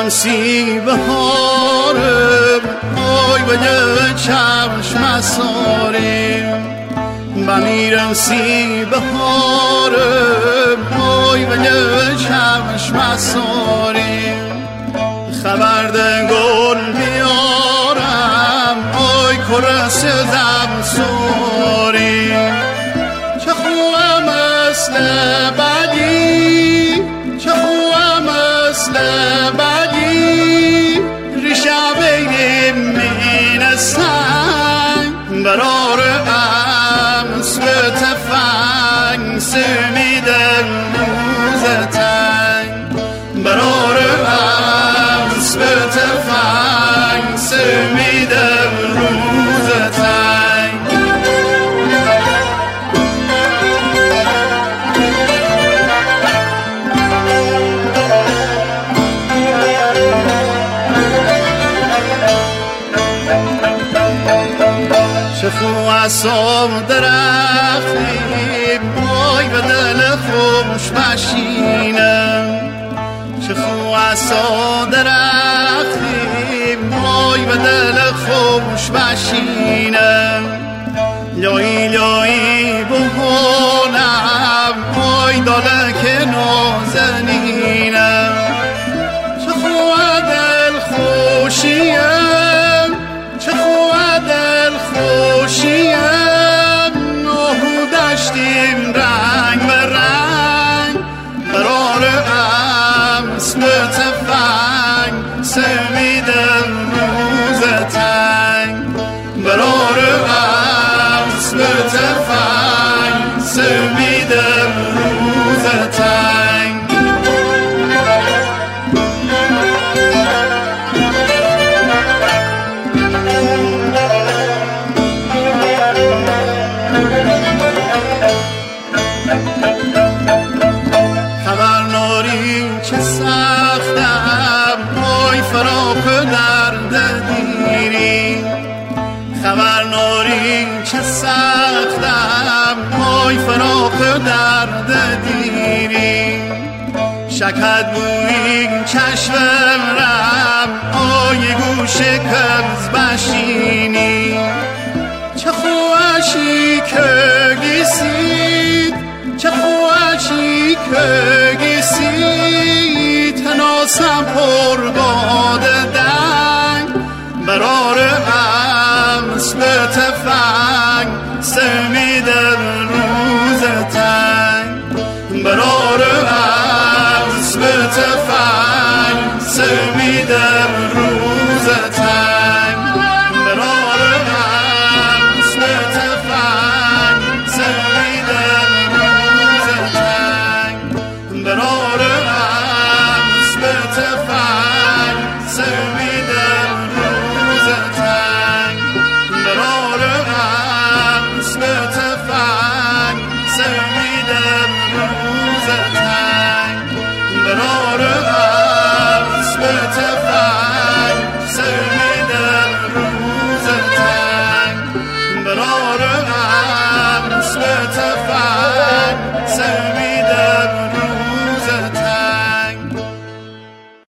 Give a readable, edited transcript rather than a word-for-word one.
میرم سی بهارم آی بده چشم سارم بمیرم سی بهارم آی بده چشم سارم خبر ده گل بیارم آی کرس دم سارم چه خوبم مثل بدی چه خوبم مثل بدی ریشه بین من سنگ برار امس به تفنگ سمیدم روز تنگ برار امس به تفنگ سمیدم روز تنگ چخو اصاب درختی بای به دل خوش بشینم چخو اصاب درختی بای به دل خوش بشینم لایی لایی بهونم بای دلک نازنینم چخو دل خوشیم چخو دل خوشیم نهو داشتیم رنگ به رنگ برار امس به تفنگ سمیدم روز تنگ برار امس به تفنگ سمیدم روز تنگ خبر ناری چه سختم پای فراق درد دیری خبر ناری چه سختم پای فراق درد دیری شکد بوی چشمم رم آی گوش کبز بشینی چه خوشی که گیسید چه خوشی که